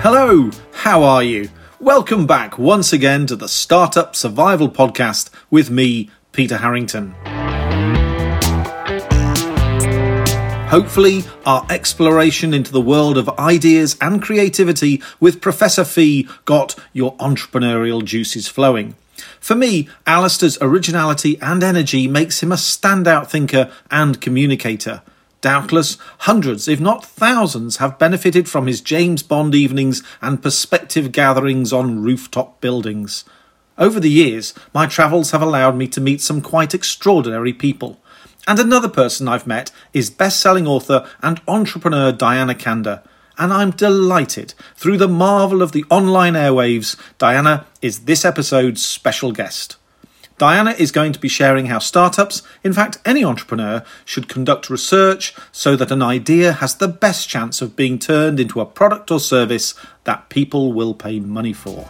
Hello, how are you? Welcome back once again to the Startup Survival Podcast with me, Peter Harrington. Hopefully, our exploration into the world of ideas and creativity with Professor Fee got your entrepreneurial juices flowing. For me, Alistair's originality and energy makes him a standout thinker and communicator. Doubtless, hundreds, if not thousands, have benefited from his James Bond evenings and perspective gatherings on rooftop buildings. Over the years, my travels have allowed me to meet some quite extraordinary people. And another person I've met is best-selling author and entrepreneur Diana Kander. And I'm delighted, through the marvel of the online airwaves, Diana is this episode's special guest. Diana is going to be sharing how startups, in fact any entrepreneur, should conduct research so that an idea has the best chance of being turned into a product or service that people will pay money for.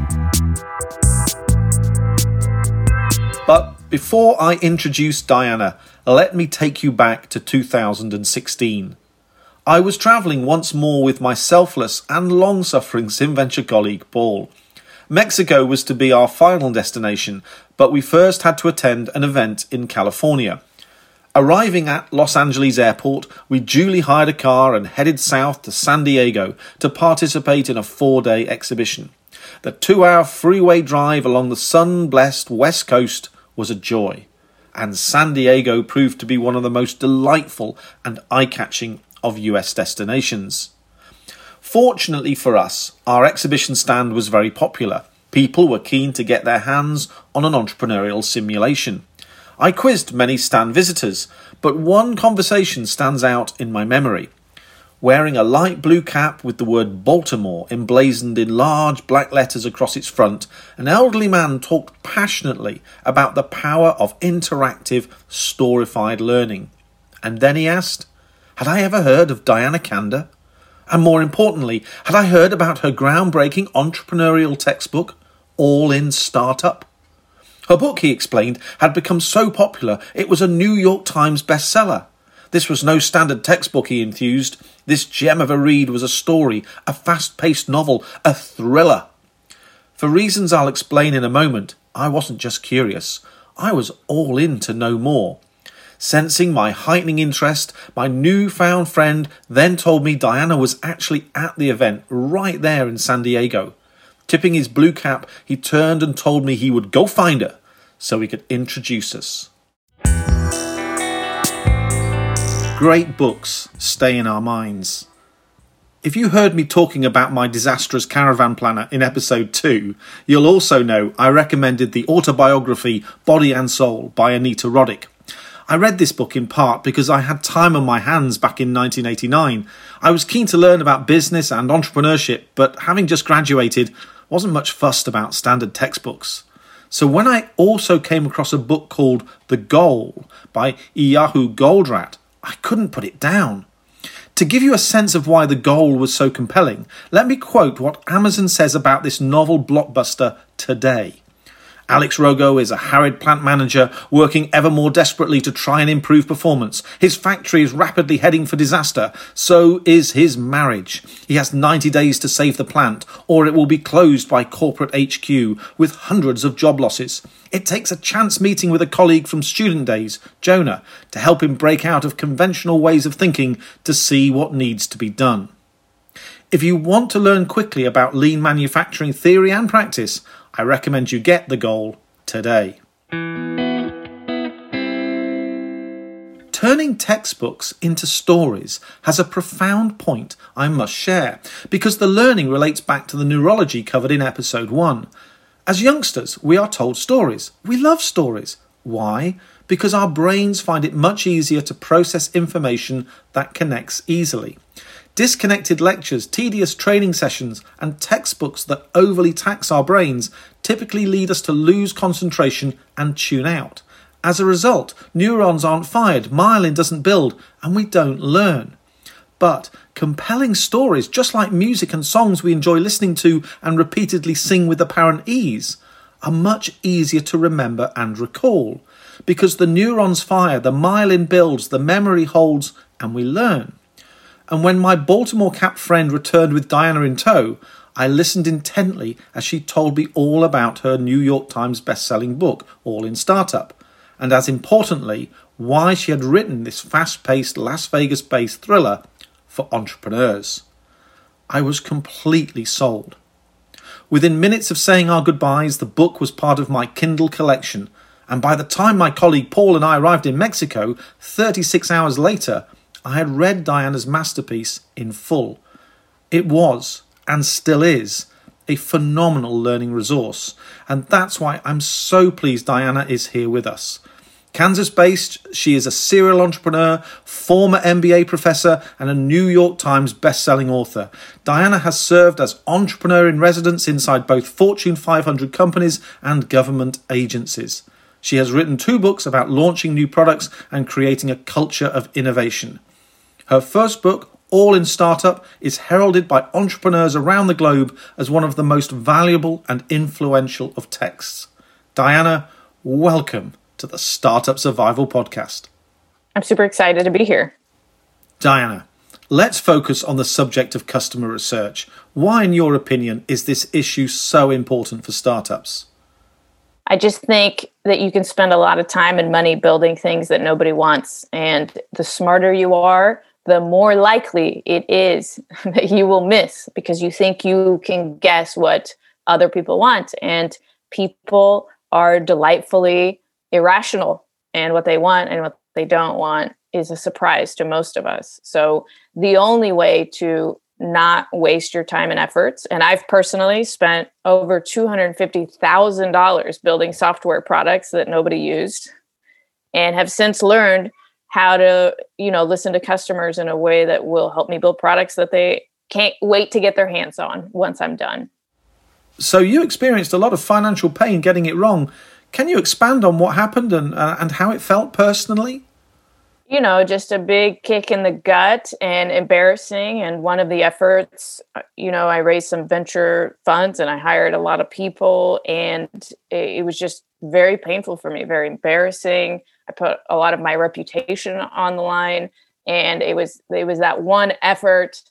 But before I introduce Diana, let me take you back to 2016. I was travelling once more with my selfless and long-suffering SimVenture colleague Paul. Mexico was to be our final destination, but we first had to attend an event in California. Arriving at Los Angeles Airport, we duly hired a car and headed south to San Diego to participate in a 4-day exhibition. The 2-hour freeway drive along the sun-blessed West Coast was a joy, and San Diego proved to be one of the most delightful and eye-catching of US destinations. Fortunately for us, our exhibition stand was very popular. People were keen to get their hands on an entrepreneurial simulation. I quizzed many stand visitors, but one conversation stands out in my memory. Wearing a light blue cap with the word Baltimore emblazoned in large black letters across its front, an elderly man talked passionately about the power of interactive, storified learning. And then he asked, had I ever heard of Diana Kander? And more importantly, had I heard about her groundbreaking entrepreneurial textbook, All in Startup? Her book, he explained, had become so popular it was a New York Times bestseller. This was no standard textbook, he enthused. This gem of a read was a story, a fast-paced novel, a thriller. For reasons I'll explain in a moment, I wasn't just curious. I was all in to know more. Sensing my heightening interest, my newfound friend then told me Diana was actually at the event right there in San Diego. Tipping his blue cap, he turned and told me he would go find her so he could introduce us. Great books stay in our minds. If you heard me talking about my disastrous caravan planner in episode 2, you'll also know I recommended the autobiography Body and Soul by Anita Roddick. I read this book in part because I had time on my hands back in 1989. I was keen to learn about business and entrepreneurship, but having just graduated, wasn't much fussed about standard textbooks. So when I also came across a book called The Goal by Iyahu Goldratt, I couldn't put it down. To give you a sense of why The Goal was so compelling, let me quote what Amazon says about this novel blockbuster today. Alex Rogo is a harried plant manager working ever more desperately to try and improve performance. His factory is rapidly heading for disaster. So is his marriage. He has 90 days to save the plant, or it will be closed by corporate HQ with hundreds of job losses. It takes a chance meeting with a colleague from student days, Jonah, to help him break out of conventional ways of thinking to see what needs to be done. If you want to learn quickly about lean manufacturing theory and practice, I recommend you get The Goal today. Turning textbooks into stories has a profound point I must share, because the learning relates back to the neurology covered in episode 1. As youngsters, we are told stories. We love stories. Why? Because our brains find it much easier to process information that connects easily. Disconnected lectures, tedious training sessions, and textbooks that overly tax our brains typically lead us to lose concentration and tune out. As a result, neurons aren't fired, myelin doesn't build, and we don't learn. But compelling stories, just like music and songs we enjoy listening to and repeatedly sing with apparent ease, are much easier to remember and recall, because the neurons fire, the myelin builds, the memory holds, and we learn. and when my Baltimore Cap friend returned with Diana in tow, I listened intently as she told me all about her New York Times best-selling book, All in Startup, and as importantly, why she had written this fast-paced Las Vegas-based thriller for entrepreneurs. I was completely sold. Within minutes of saying our goodbyes, the book was part of my Kindle collection, and by the time my colleague Paul and I arrived in Mexico, 36 hours later, I had read Diana's masterpiece in full. It was, and still is, a phenomenal learning resource, and that's why I'm so pleased Diana is here with us. Kansas-based, she is a serial entrepreneur, former MBA professor, and a New York Times best-selling author. Diana has served as entrepreneur in residence inside both Fortune 500 companies and government agencies. She has written 2 books about launching new products and creating a culture of innovation. Her first book, All in Startup, is heralded by entrepreneurs around the globe as one of the most valuable and influential of texts. Diana, welcome to the Startup Survival Podcast. I'm super excited to be here. Diana, let's focus on the subject of customer research. Why, in your opinion, is this issue so important for startups? I just think that you can spend a lot of time and money building things that nobody wants. And the smarter you are, the more likely it is that you will miss because you think you can guess what other people want. And people are delightfully irrational, and what they want and what they don't want is a surprise to most of us. So the only way to not waste your time and efforts, and I've personally spent over $250,000 building software products that nobody used, and have since learned how to, listen to customers in a way that will help me build products that they can't wait to get their hands on once I'm done. So you experienced a lot of financial pain getting it wrong. Can you expand on what happened and how it felt personally? Just a big kick in the gut and embarrassing. And one of the efforts, I raised some venture funds and I hired a lot of people, and it was just very painful for me, very embarrassing. I put a lot of my reputation on the line, and it was that one effort.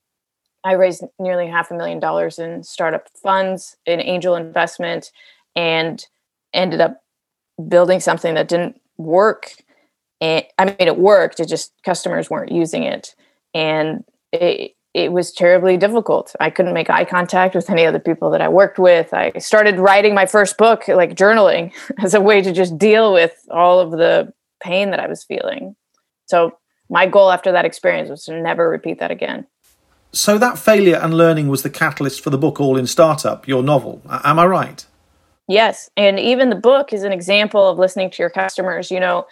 I raised nearly $500,000 in startup funds, in angel investment, and ended up building something that didn't work. And it worked. It just customers weren't using it. And it was terribly difficult. I couldn't make eye contact with any other people that I worked with. I started writing my first book, like journaling, as a way to just deal with all of the pain that I was feeling. So my goal after that experience was to never repeat that again. So that failure and learning was the catalyst for the book All in Startup, your novel. Am I right? Yes. And even the book is an example of listening to your customers.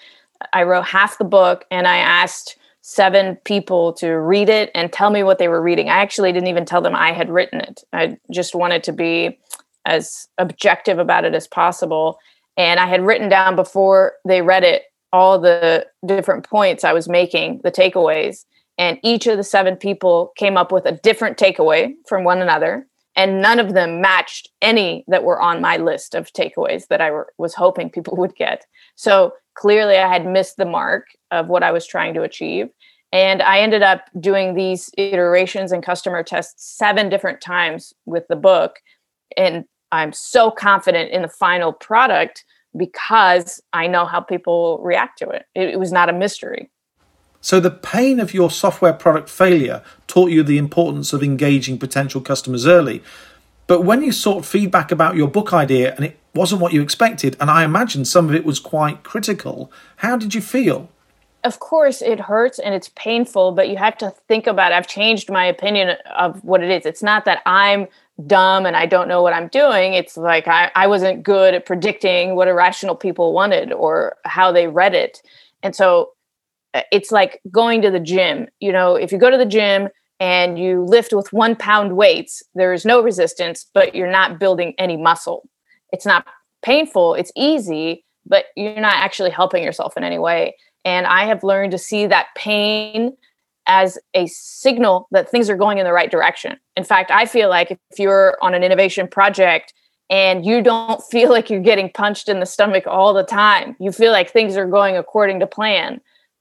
I wrote half the book and I asked 7 people to read it and tell me what they were reading. I actually didn't even tell them I had written it. I just wanted to be as objective about it as possible. And I had written down before they read it all the different points I was making, the takeaways. And each of the 7 people came up with a different takeaway from one another. And none of them matched any that were on my list of takeaways that I was hoping people would get. So clearly I had missed the mark of what I was trying to achieve. And I ended up doing these iterations and customer tests 7 different times with the book. And I'm so confident in the final product because I know how people react to it. It was not a mystery. So the pain of your software product failure taught you the importance of engaging potential customers early. But when you sought feedback about your book idea and it wasn't what you expected, and I imagine some of it was quite critical, how did you feel? Of course, it hurts and it's painful, but you have to think about it. I've changed my opinion of what it is. It's not that I'm dumb and I don't know what I'm doing. It's like I wasn't good at predicting what irrational people wanted or how they read it. And so it's like going to the gym. If you go to the gym and you lift with 1 pound weights, there is no resistance, but you're not building any muscle. It's not painful. It's easy, but you're not actually helping yourself in any way. And I have learned to see that pain as a signal that things are going in the right direction. In fact, I feel like if you're on an innovation project and you don't feel like you're getting punched in the stomach all the time, you feel like things are going according to plan,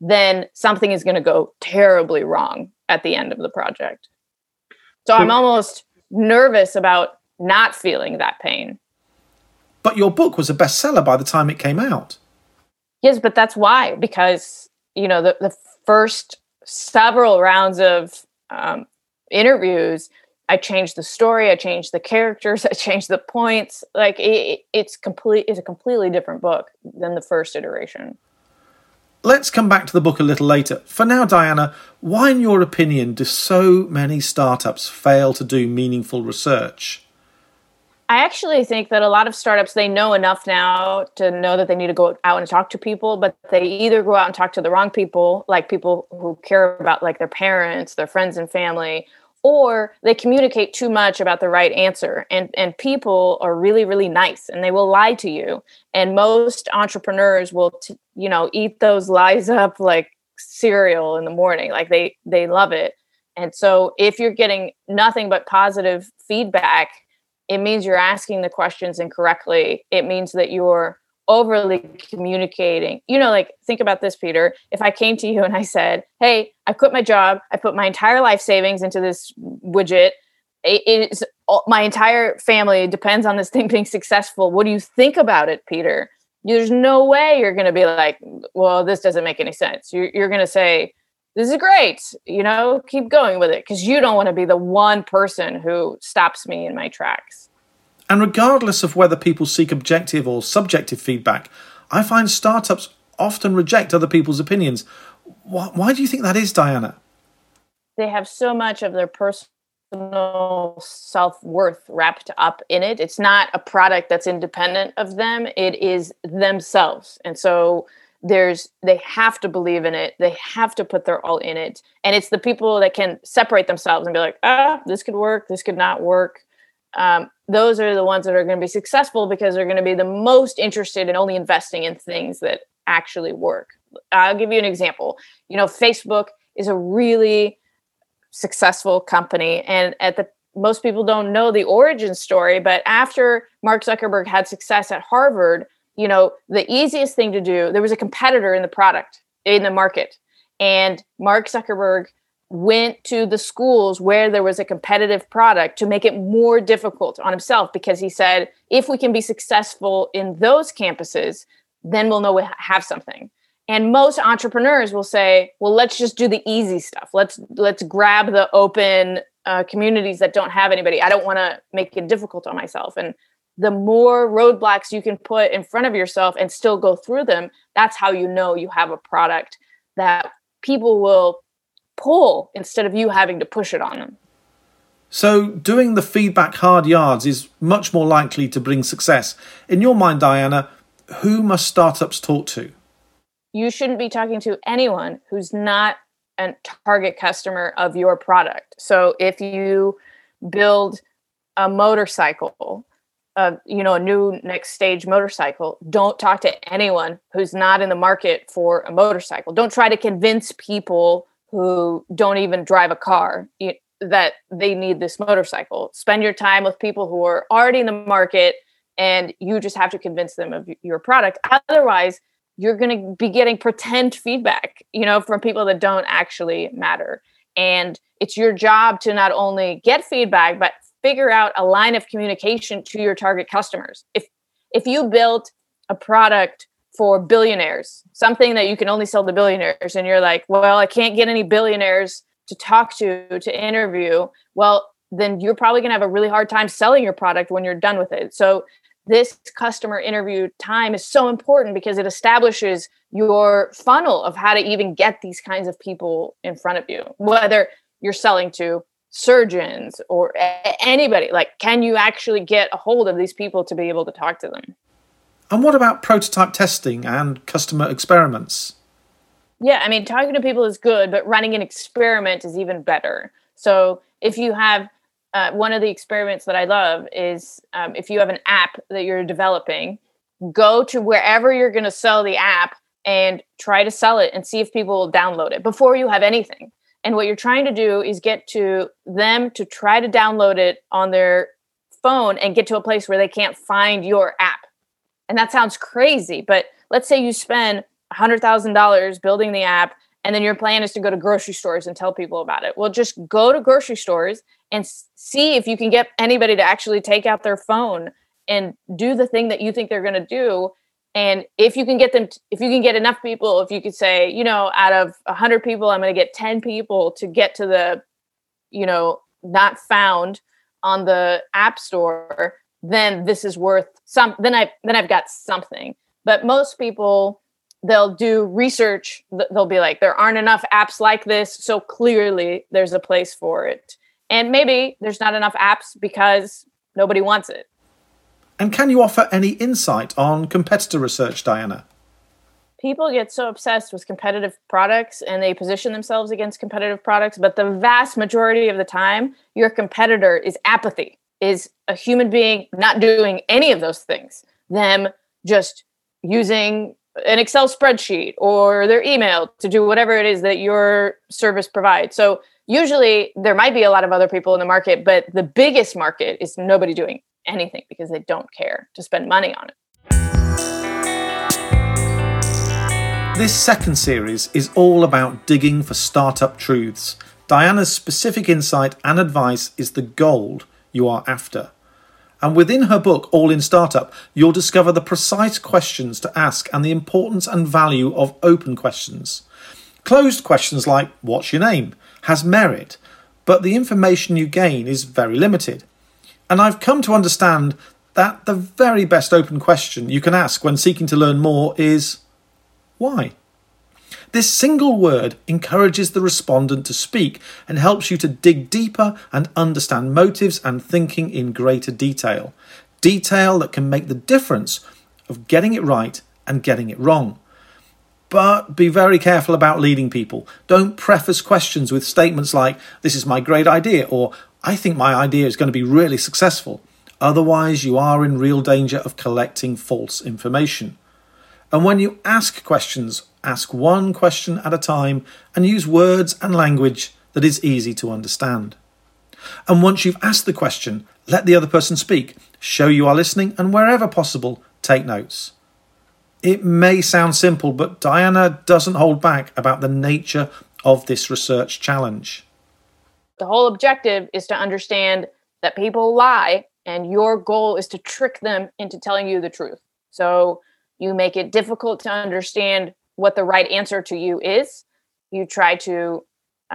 then something is going to go terribly wrong at the end of the project. So I'm almost nervous about not feeling that pain. But your book was a bestseller by the time it came out. Yes, but that's why, because, the first several rounds of interviews, I changed the story, I changed the characters, I changed the points. Like it's a completely different book than the first iteration. Let's come back to the book a little later. For now, Diana, why, in your opinion, do so many startups fail to do meaningful research? I actually think that a lot of startups, they know enough now to know that they need to go out and talk to people, but they either go out and talk to the wrong people, like people who care about like their parents, their friends and family, or they communicate too much about the right answer. And people are really, really nice and they will lie to you. And most entrepreneurs will, eat those lies up like cereal in the morning. Like they love it. And so if you're getting nothing but positive feedback, it means you're asking the questions incorrectly. It means that you're overly communicating. Think about this, Peter. If I came to you and I said, hey, I quit my job, I put my entire life savings into this widget. My entire family depends on this thing being successful. What do you think about it, Peter? There's no way you're going to be like, well, this doesn't make any sense. You're going to say, this is great. Keep going with it, because you don't want to be the one person who stops me in my tracks. And regardless of whether people seek objective or subjective feedback, I find startups often reject other people's opinions. Why do you think that is, Diana? They have so much of their personal self-worth wrapped up in it. It's not a product that's independent of them. It is themselves. And so they have to believe in it. They have to put their all in it. And it's the people that can separate themselves and be like, this could work, this could not work. Those are the ones that are going to be successful because they're going to be the most interested in only investing in things that actually work. I'll give you an example. Facebook is a really successful company, and most people don't know the origin story, but after Mark Zuckerberg had success at Harvard, the easiest thing to do, there was a competitor in the market, and Mark Zuckerberg went to the schools where there was a competitive product to make it more difficult on himself, because he said, if we can be successful in those campuses, then we'll know we have something. And most entrepreneurs will say, well, let's just do the easy stuff. Let's grab the open communities that don't have anybody. I don't want to make it difficult on myself. And the more roadblocks you can put in front of yourself and still go through them, that's how you know you have a product that people will pull instead of you having to push it on them. So doing the feedback hard yards is much more likely to bring success. In your mind, Diana, who must startups talk to? You shouldn't be talking to anyone who's not a target customer of your product. So if you build a motorcycle, a new next stage motorcycle, don't talk to anyone who's not in the market for a motorcycle. Don't try to convince people who don't even drive a car that they need this motorcycle. Spend your time with people who are already in the market, and you just have to convince them of your product. Otherwise, you're going to be getting pretend feedback, from people that don't actually matter. And it's your job to not only get feedback, but figure out a line of communication to your target customers. If you built a product for billionaires, something that you can only sell to billionaires, and you're like, well, I can't get any billionaires to talk to interview, well, then you're probably going to have a really hard time selling your product when you're done with it. So this customer interview time is so important because it establishes your funnel of how to even get these kinds of people in front of you, whether you're selling to surgeons or anybody. Like, can you actually get a hold of these people to be able to talk to them? And what about prototype testing and customer experiments? Yeah, I mean, talking to people is good, but running an experiment is even better. So if you have one of the experiments that I love is if you have an app that you're developing, go to wherever you're going to sell the app and try to sell it and see if people will download it before you have anything. And what you're trying to do is get to them to try to download it on their phone and get to a place where they can't find your app. And that sounds crazy, but let's say you spend $100,000 building the app, and then your plan is to go to grocery stores and tell people about it. Well, just go to grocery stores and see if you can get anybody to actually take out their phone and do the thing that you think they're going to do. And if you can get them, if you can get enough people, if you could say, you know, out of 100 people, I'm going to get 10 people to get to the, you know, not found on the app store, then this is worth then I've got something. But most people, they'll do research. They'll be like, there aren't enough apps like this, so clearly there's a place for it. And maybe there's not enough apps because nobody wants it. And can you offer any insight on competitor research, Diana? People get so obsessed with competitive products and they position themselves against competitive products, but the vast majority of the time, your competitor is apathy, is a human being not doing any of those things. Them just using an Excel spreadsheet or their email to do whatever it is that your service provides. So usually there might be a lot of other people in the market, but the biggest market is nobody doing anything because they don't care to spend money on it. This second series is all about digging for startup truths. Diana's specific insight and advice is the gold you are after. And within her book, All in Startup, you'll discover the precise questions to ask and the importance and value of open questions. Closed questions like, what's your name, has merit, but the information you gain is very limited. And I've come to understand that the very best open question you can ask when seeking to learn more is, why? This single word encourages the respondent to speak and helps you to dig deeper and understand motives and thinking in greater detail. Detail that can make the difference of getting it right and getting it wrong. But be very careful about leading people. Don't preface questions with statements like, this is my great idea, or I think my idea is going to be really successful. Otherwise, you are in real danger of collecting false information. And when you ask questions, ask one question at a time and use words and language that is easy to understand. And once you've asked the question, let the other person speak, show you are listening, and wherever possible, take notes. It may sound simple, but Diana doesn't hold back about the nature of this research challenge. The whole objective is to understand that people lie, and your goal is to trick them into telling you the truth. So you make it difficult to understand what the right answer to you is. You try to,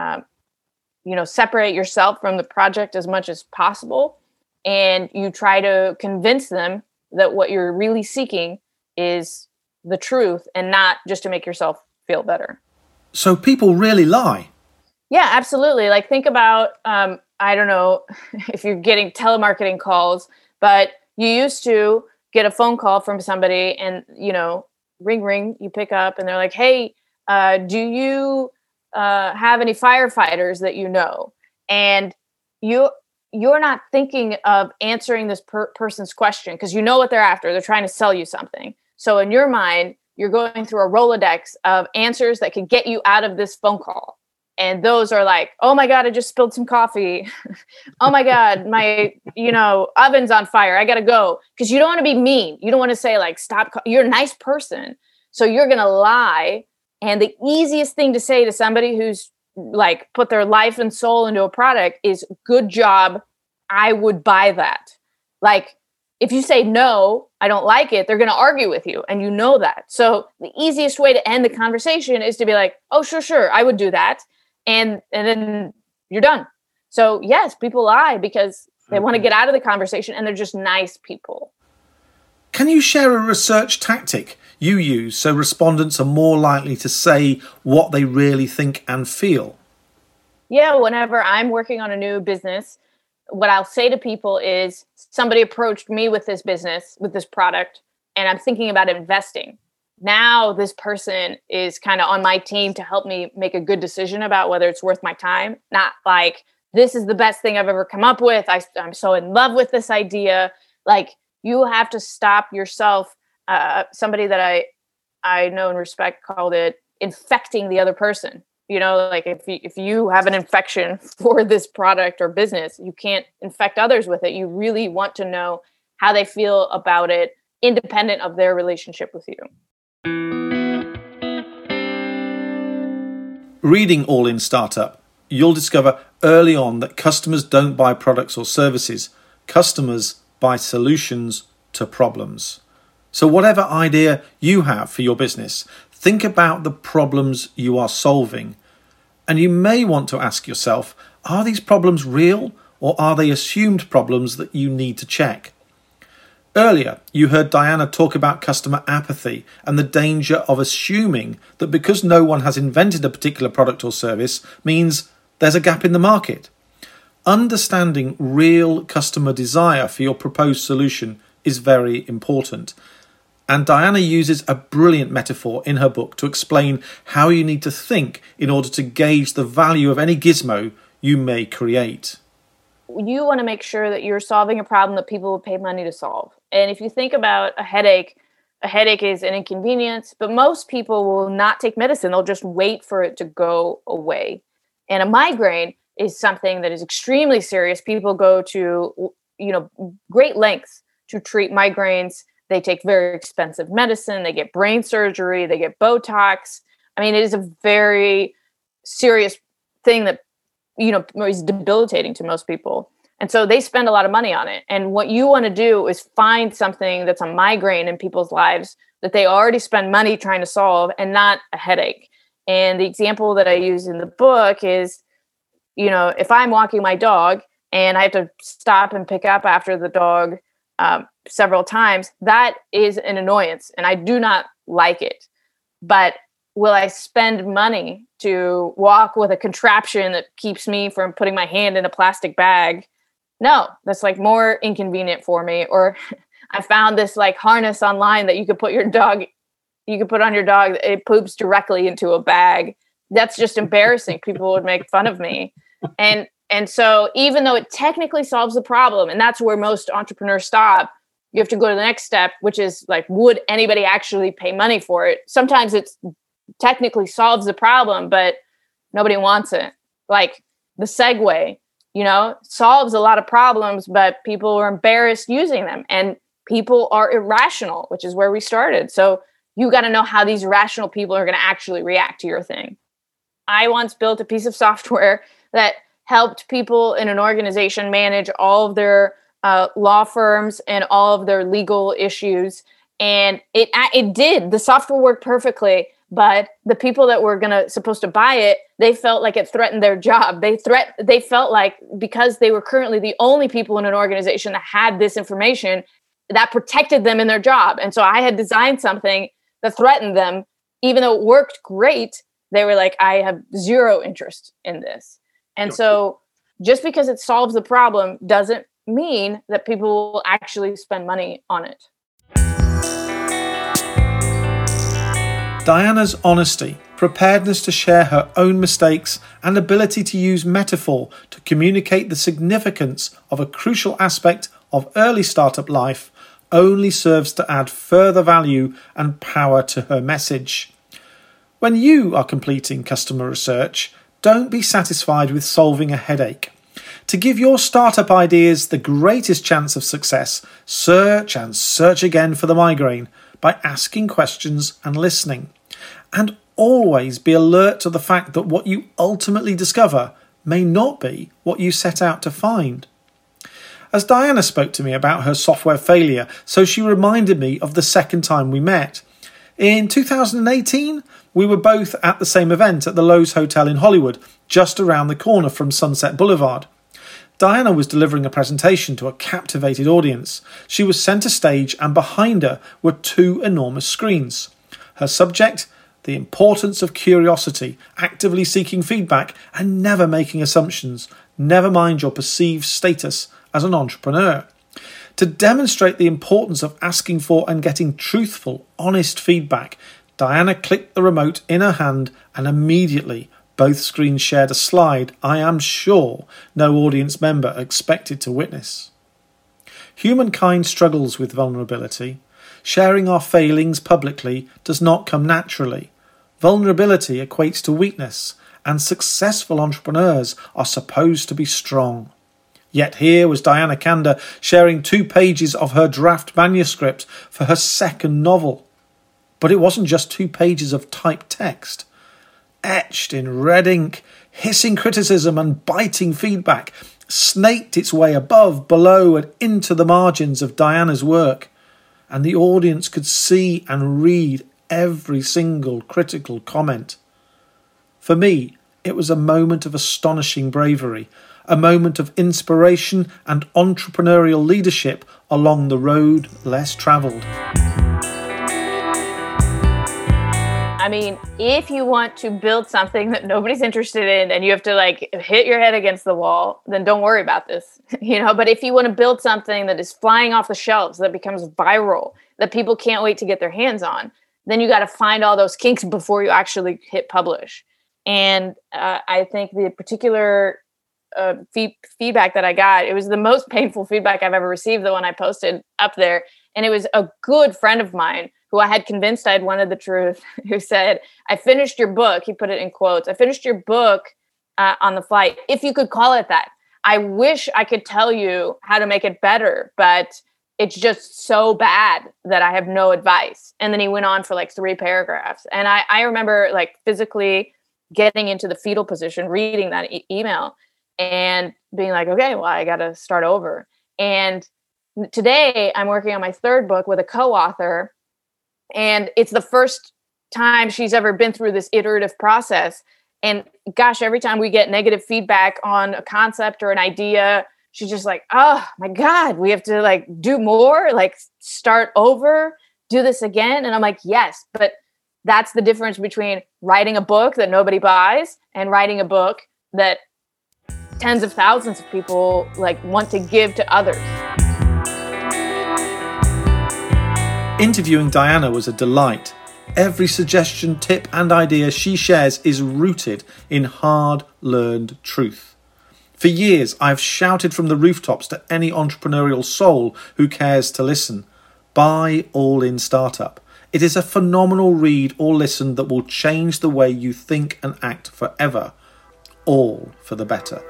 separate yourself from the project as much as possible. And you try to convince them that what you're really seeking is the truth and not just to make yourself feel better. So people really lie? Yeah, absolutely. Like think about, I don't know if you're getting telemarketing calls, but you used to get a phone call from somebody and, ring, ring, you pick up and they're like, hey, do you have any firefighters that you know? And you're not thinking of answering this person's question because you know what they're after. They're trying to sell you something. So in your mind, you're going through a Rolodex of answers that can get you out of this phone call. And those are like, oh my God, I just spilled some coffee. Oh my God, my, oven's on fire. I got to go. Because you don't want to be mean. You don't want to say like, stop. You're a nice person. So you're going to lie. And the easiest thing to say to somebody who's like put their life and soul into a product is good job. I would buy that. Like if you say, no, I don't like it, they're going to argue with you. And you know that. So the easiest way to end the conversation is to be like, oh, sure. I would do that. And then you're done. So yes, people lie because they want to get out of the conversation and they're just nice people. Can you share a research tactic you use so respondents are more likely to say what they really think and feel? Yeah, whenever I'm working on a new business, what I'll say to people is somebody approached me with this business, with this product, and I'm thinking about investing. Now this person is kind of on my team to help me make a good decision about whether it's worth my time. Not like, this is the best thing I've ever come up with. I'm so in love with this idea. Like you have to stop yourself. Somebody that I know and respect called it infecting the other person. Like if you have an infection for this product or business, you can't infect others with it. You really want to know how they feel about it, independent of their relationship with you. Reading All In Startup, you'll discover early on that customers don't buy products or services. Customers buy solutions to problems. So whatever idea you have for your business, think about the problems you are solving. And you may want to ask yourself, are these problems real or are they assumed problems that you need to check? Earlier, you heard Diana talk about customer apathy and the danger of assuming that because no one has invented a particular product or service means there's a gap in the market. Understanding real customer desire for your proposed solution is very important. And Diana uses a brilliant metaphor in her book to explain how you need to think in order to gauge the value of any gizmo you may create. You want to make sure that you're solving a problem that people will pay money to solve. And if you think about a headache is an inconvenience, but most people will not take medicine. They'll just wait for it to go away. And a migraine is something that is extremely serious. People go to, great lengths to treat migraines. They take very expensive medicine. They get brain surgery. They get Botox. I mean, it is a very serious thing that, is debilitating to most people. And so they spend a lot of money on it. And what you want to do is find something that's a migraine in people's lives that they already spend money trying to solve and not a headache. And the example that I use in the book is, if I'm walking my dog and I have to stop and pick up after the dog several times, that is an annoyance and I do not like it. But will I spend money to walk with a contraption that keeps me from putting my hand in a plastic bag? No, that's like more inconvenient for me. Or I found this like harness online that you could put on your dog. It poops directly into a bag. That's just embarrassing. People would make fun of me. And so even though it technically solves the problem, and that's where most entrepreneurs stop, you have to go to the next step, which is like, would anybody actually pay money for it? Sometimes it technically solves the problem, but nobody wants it. Like the Segway, solves a lot of problems, but people are embarrassed using them. And people are irrational, which is where we started. So you got to know how these irrational people are going to actually react to your thing. I once built a piece of software that helped people in an organization manage all of their law firms and all of their legal issues. And it did. The software worked perfectly, but the people that were supposed to buy it, they felt like it threatened their job. They felt like because they were currently the only people in an organization that had this information, that protected them in their job. And so I had designed something that threatened them, even though it worked great. They were like, I have zero interest in this. And so just because it solves the problem doesn't mean that people will actually spend money on it. Diana's honesty, preparedness to share her own mistakes, and ability to use metaphor to communicate the significance of a crucial aspect of early startup life only serves to add further value and power to her message. When you are completing customer research, don't be satisfied with solving a headache. To give your startup ideas the greatest chance of success, search and search again for the migraine by asking questions and listening. And always be alert to the fact that what you ultimately discover may not be what you set out to find. As Diana spoke to me about her software failure, so she reminded me of the second time we met. In 2018, we were both at the same event at the Loews Hotel in Hollywood, just around the corner from Sunset Boulevard. Diana was delivering a presentation to a captivated audience. She was centre stage and behind her were two enormous screens. Her subject, the importance of curiosity, actively seeking feedback and never making assumptions, never mind your perceived status as an entrepreneur. To demonstrate the importance of asking for and getting truthful, honest feedback, Diana clicked the remote in her hand and immediately both screens shared a slide I am sure no audience member expected to witness. Humankind struggles with vulnerability. Sharing our failings publicly does not come naturally. Vulnerability equates to weakness, and successful entrepreneurs are supposed to be strong. Yet here was Diana Kander sharing 2 pages of her draft manuscript for her second novel. But it wasn't just 2 pages of typed text. etched in red ink, hissing criticism and biting feedback, snaked its way above, below, and into the margins of Diana's work, and the audience could see and read every single critical comment. For me, it was a moment of astonishing bravery, a moment of inspiration and entrepreneurial leadership along the road less travelled. I mean, if you want to build something that nobody's interested in and you have to like hit your head against the wall, then don't worry about this, but if you want to build something that is flying off the shelves, that becomes viral, that people can't wait to get their hands on, then you got to find all those kinks before you actually hit publish. And I think the particular feedback that I got, it was the most painful feedback I've ever received, the one I posted up there. And it was a good friend of mine who I had convinced I'd wanted the truth, who said, I finished your book. He put it in quotes. I finished your book on the flight, if you could call it that. I wish I could tell you how to make it better, but it's just so bad that I have no advice. And then he went on for like 3 paragraphs. And I remember like physically getting into the fetal position, reading that email and being like, okay, well, I got to start over. And today I'm working on my 3rd book with a co-author. And it's the first time she's ever been through this iterative process. And gosh, every time we get negative feedback on a concept or an idea, she's just like, oh my God, we have to like do more, like start over, do this again. And I'm like, yes, but that's the difference between writing a book that nobody buys and writing a book that tens of thousands of people like want to give to others. Interviewing Diana was a delight. Every suggestion, tip and idea she shares is rooted in hard-learned truth. For years, I've shouted from the rooftops to any entrepreneurial soul who cares to listen. Buy All In Startup. It is a phenomenal read or listen that will change the way you think and act forever. All for the better.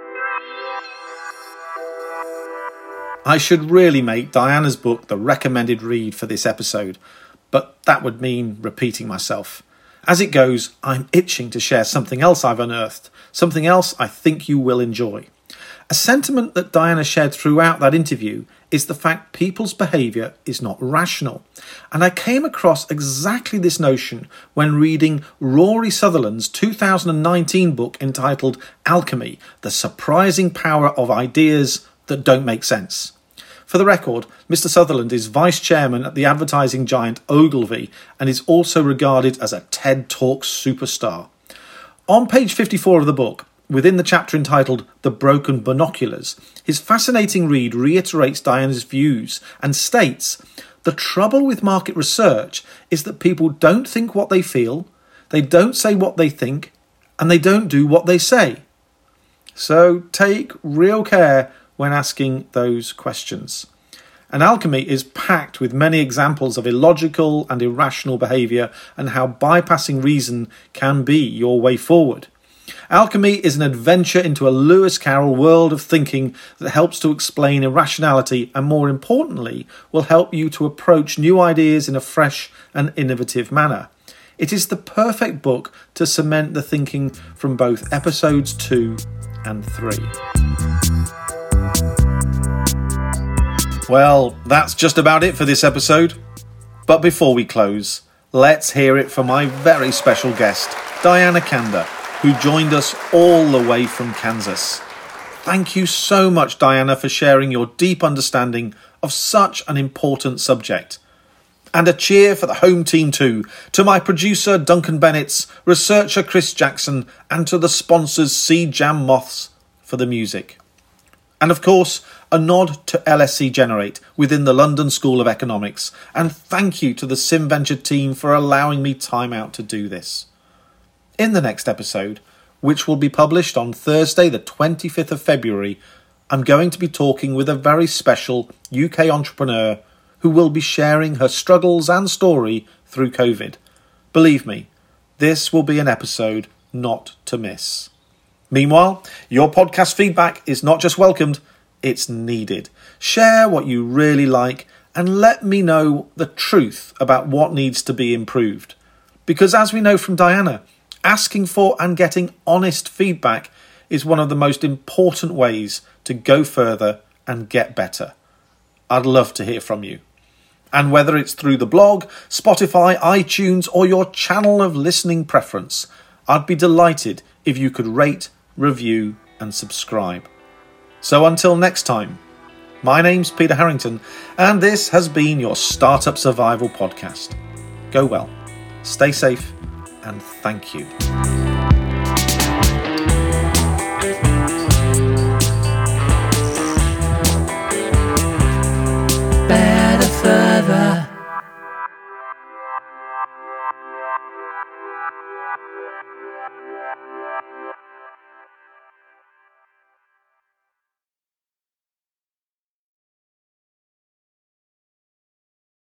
I should really make Diana's book the recommended read for this episode, but that would mean repeating myself. As it goes, I'm itching to share something else I've unearthed, something else I think you will enjoy. A sentiment that Diana shared throughout that interview is the fact people's behaviour is not rational. And I came across exactly this notion when reading Rory Sutherland's 2019 book entitled Alchemy, The Surprising Power of Ideas That Don't Make Sense. For the record, Mr. Sutherland is vice chairman at the advertising giant Ogilvy and is also regarded as a TED Talk superstar. On page 54 of the book, within the chapter entitled The Broken Binoculars, his fascinating read reiterates Diana's views and states, the trouble with market research is that people don't think what they feel, they don't say what they think, and they don't do what they say. So take real care when asking those questions. And Alchemy is packed with many examples of illogical and irrational behaviour and how bypassing reason can be your way forward. Alchemy is an adventure into a Lewis Carroll world of thinking that helps to explain irrationality and, more importantly, will help you to approach new ideas in a fresh and innovative manner. It is the perfect book to cement the thinking from both episodes 2 and 3. Well, that's just about it for this episode. But before we close, let's hear it from my very special guest, Diana Kander, who joined us all the way from Kansas. Thank you so much, Diana, for sharing your deep understanding of such an important subject. And a cheer for the home team too, to my producer Duncan Bennetts, researcher Chris Jackson, and to the sponsors Seed Jam Moths for the music. And of course, a nod to LSE Generate within the London School of Economics, and thank you to the SimVenture team for allowing me time out to do this. In the next episode, which will be published on Thursday the 25th of February, I'm going to be talking with a very special UK entrepreneur who will be sharing her struggles and story through COVID. Believe me, this will be an episode not to miss. Meanwhile, your podcast feedback is not just welcomed, it's needed. Share what you really like and let me know the truth about what needs to be improved. Because as we know from Diana, Asking for and getting honest feedback is one of the most important ways to go further and get better. I'd love to hear from you. And whether it's through the blog, Spotify, iTunes, or your channel of listening preference, I'd be delighted if you could rate, review, and subscribe. So until next time, my name's Peter Harrington, and this has been your Startup Survival Podcast. Go well, stay safe, and thank you.